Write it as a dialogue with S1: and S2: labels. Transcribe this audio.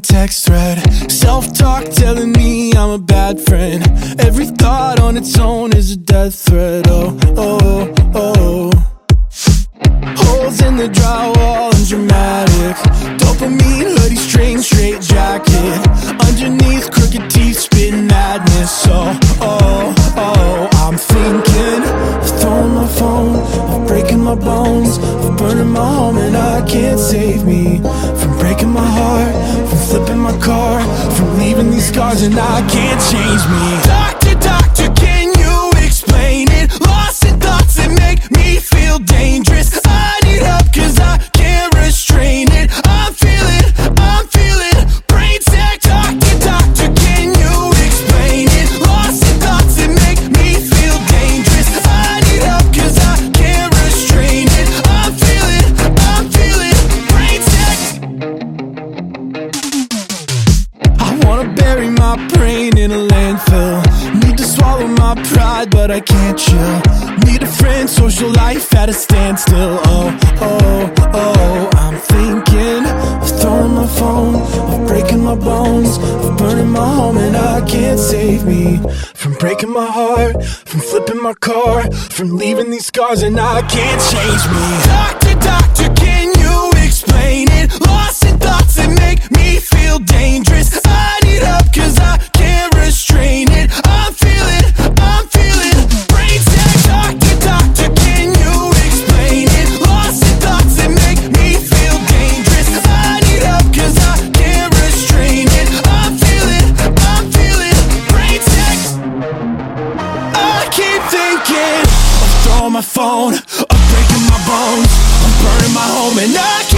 S1: text thread. Self-talk telling me I'm a bad friend. Every thought on its own is a death threat. Oh, oh, oh. Holes in the drywall and dramatic. Dopamine, hoodie, string, straight jacket. Underneath, crooked teeth, spitting madness. Oh, oh, oh. I'm thinking of throwing my phone, of breaking my bones, of burning my home, and I can't save me from breaking my heart, from flipping my car, from leaving these scars, and I can't change me. Doctor, doctor, can you explain it? Lost in thoughts that make me feel dangerous. I need help cause I can't restrain it. I'm feeling brain sick. Doctor, doctor, can you explain it? Lost in thoughts that make me feel dangerous. I need help cause I can't restrain it. I'm feeling brain sick. I wanna bury my brain in a landfill. Need to swallow my pride but I can't chill. Need a friend, social life at a standstill. Oh, oh, oh. I'm thinking of throwing my phone, of breaking my bones, of burning my home, and I can't save me from breaking my heart, from flipping my car, from leaving these scars, and I can't change me. Doctor, doctor, can you explain it? Lost in thoughts that make me feel dangerous. I need help cause I can't restrain it. I'm feeling brain sick. Doctor, doctor, can you explain it? Lost in thoughts that make me feel dangerous. I need help cause I can't restrain it. I'm feeling brain sick. I keep thinking of throwing my phone, of breaking my bones, of burning my home, and I